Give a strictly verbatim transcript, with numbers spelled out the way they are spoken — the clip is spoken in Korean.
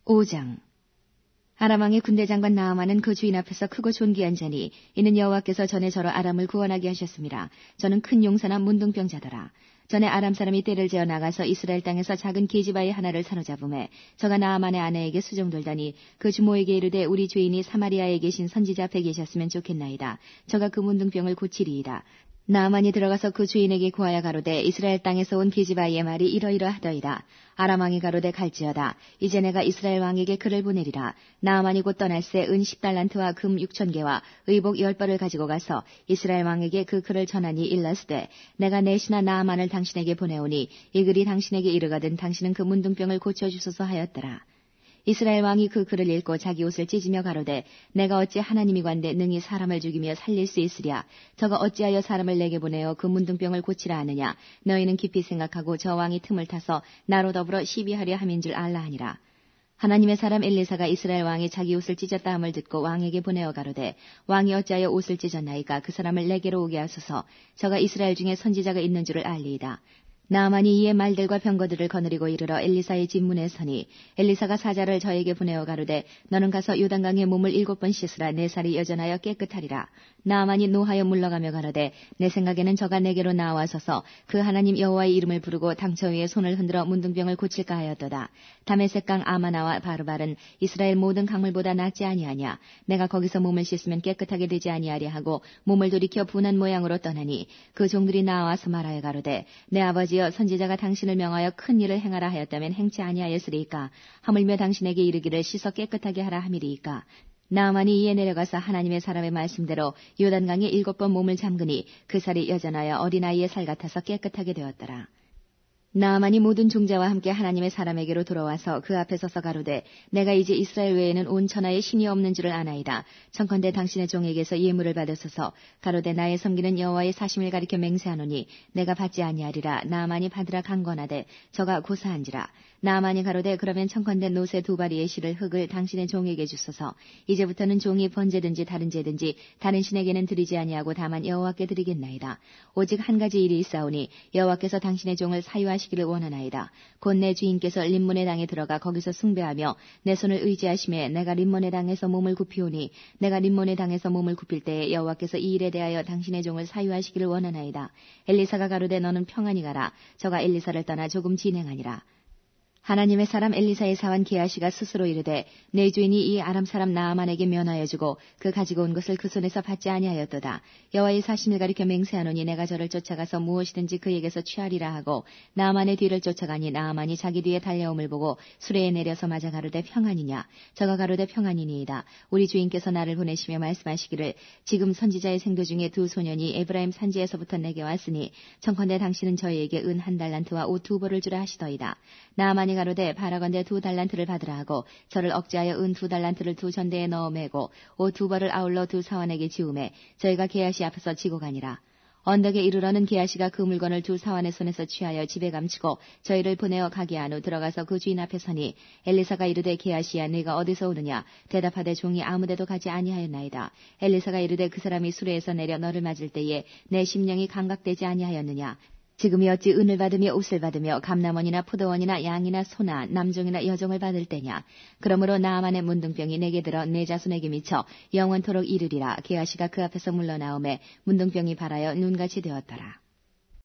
오 장. 아람 왕의 군대 장관 나아만은 그 주인 앞에서 크고 존귀한 자니 이는 여호와께서 전에 저로 아람을 구원하게 하셨습니다. 저는 큰 용사나 문둥병자더라. 전에 아람 사람이 떼를 재어 나가서 이스라엘 땅에서 작은 계집아이 하나를 사로잡음에 저가 나아만의 아내에게 수종돌더니 그 주모에게 이르되 우리 죄인이 사마리아에 계신 선지자 앞에 계셨으면 좋겠나이다. 저가 그 문둥병을 고치리이다. 나아만이 들어가서 그 주인에게 구하여 가로되 이스라엘 땅에서 온 계집아이의 말이 이러이러하더이다. 아람 왕이 가로되 갈지어다. 이제 내가 이스라엘 왕에게 글을 보내리라. 나아만이 곧 떠날새 은 십 달란트와 금 육천 개와 의복 열 벌을 가지고 가서 이스라엘 왕에게 그 글을 전하니 일렀으되 내가 내 신하 나아만을 당신에게 보내오니 이 글이 당신에게 이르거든 당신은 그 문둥병을 고쳐주소서 하였더라. 이스라엘 왕이 그 글을 읽고 자기 옷을 찢으며 가로되 내가 어찌 하나님이관대 능히 사람을 죽이며 살릴 수 있으랴. 저가 어찌하여 사람을 내게 보내어 그 문둥병을 고치라 하느냐. 너희는 깊이 생각하고 저 왕이 틈을 타서 나로 더불어 시비하려 함인 줄 알라 하니라. 하나님의 사람 엘리사가 이스라엘 왕이 자기 옷을 찢었다 함을 듣고 왕에게 보내어 가로되 왕이 어찌하여 옷을 찢었나이까. 그 사람을 내게로 오게 하소서. 저가 이스라엘 중에 선지자가 있는 줄을 알리이다. 나아만이 이에 말들과 병거들을 거느리고 이르러 엘리사의 집 문에 서니 엘리사가 사자를 저에게 보내어 가로되 너는 가서 요단강에 몸을 일곱 번 씻으라. 내 살이 여전하여 깨끗하리라. 나아만이 노하여 물러가며 가로되 내 생각에는 저가 내게로 나와서서 그 하나님 여호와의 이름을 부르고 당처 위에 손을 흔들어 문둥병을 고칠까 하였도다. 다메섹강 아마나와 바르발은 이스라엘 모든 강물보다 낫지 아니하냐. 내가 거기서 몸을 씻으면 깨끗하게 되지 아니하랴 하고 몸을 돌이켜 분한 모양으로 떠나니 그 종들이 나와서 말하여 가로되 내 아버지여 선지자가 당신을 명하여 큰 일을 행하라 하였다면 행치 아니하였으리이까. 하물며 당신에게 이르기를 씻어 깨끗하게 하라 함이리이까. 나아만이 이에 내려가서 하나님의 사람의 말씀대로 요단강에 일곱 번 몸을 잠그니 그 살이 여전하여 어린아이의 살 같아서 깨끗하게 되었더라. 나아만이 모든 종자와 함께 하나님의 사람에게로 돌아와서 그 앞에 서서 가로되 내가 이제 이스라엘 외에는 온 천하에 신이 없는 줄을 아나이다. 청컨대 당신의 종에게서 예물을 받으소서. 가로되 나의 섬기는 여호와의 사심을 가리켜 맹세하노니 내가 받지 아니하리라. 나아만이 받으라 강권하되 저가 고사한지라. 나아만이 가로되 그러면 청컨대 노새 두 바리의 실을 흙을 당신의 종에게 주소서. 이제부터는 종이 번제든지 다른 제든지 다른 신에게는 드리지 아니하고 다만 여호와께 드리겠나이다. 오직 한 가지 일이 있사오니 여호와께서 당신의 종을 사유하시기를 원하나이다. 곧 내 주인께서 림몬의 땅에 들어가 거기서 숭배하며 내 손을 의지하심에 내가 림몬의 땅에서 몸을 굽히오니 내가 림몬의 땅에서 몸을 굽힐 때에 여호와께서 이 일에 대하여 당신의 종을 사유하시기를 원하나이다. 엘리사가 가로되 너는 평안히 가라. 저가 엘리사를 떠나 조금 진행하니라. 하나님의 사람 엘리사의 사환 게하시가 스스로 이르되 내 주인이 이 아람 사람 나아만에게 면하여 주고 그 가지고 온 것을 그 손에서 받지 아니하였도다. 여호와의 사심을 가리켜 맹세하노니 내가 저를 쫓아가서 무엇이든지 그에게서 취하리라 하고 나아만의 뒤를 쫓아가니 나아만이 자기 뒤에 달려옴을 보고 수레에 내려서 맞아 가로되 평안이냐. 저가 가로되 평안이니이다. 우리 주인께서 나를 보내시며 말씀하시기를 지금 선지자의 생도 중에 두 소년이 에브라임 산지에서부터 내게 왔으니 청컨대 당신은 저희에게 은 한 달란트와 옷 두 벌을 주라 하시더이다. 나아만이 가로되 바라건대 두 달란트를 받으라 하고 저를 억제하여 은 두 달란트를 두 전대에 넣어 매고 옷 두 벌을 아울러 두 사환에게 지우매 저희가 게하시 앞에서 지고 가니라. 언덕에 이르러는 게하시가 그 물건을 두 사환의 손에서 취하여 집에 감추고 저희를 보내어 가게 한 후 들어가서 그 주인 앞에 서니 엘리사가 이르되 게하시야 네가 어디서 오느냐. 대답하되 종이 아무데도 가지 아니하였나이다. 엘리사가 이르되 그 사람이 수레에서 내려 너를 맞을 때에 내 심령이 감각되지 아니하였느냐. 지금이 어찌 은을 받으며 옷을 받으며 감남원이나 포도원이나 양이나 소나 남종이나 여종을 받을 때냐. 그러므로 나아만의 문둥병이 내게 들어 내 자손에게 미쳐 영원토록 이르리라. 게하시가 그 앞에서 물러나오매 문둥병이 발하여 눈같이 되었더라.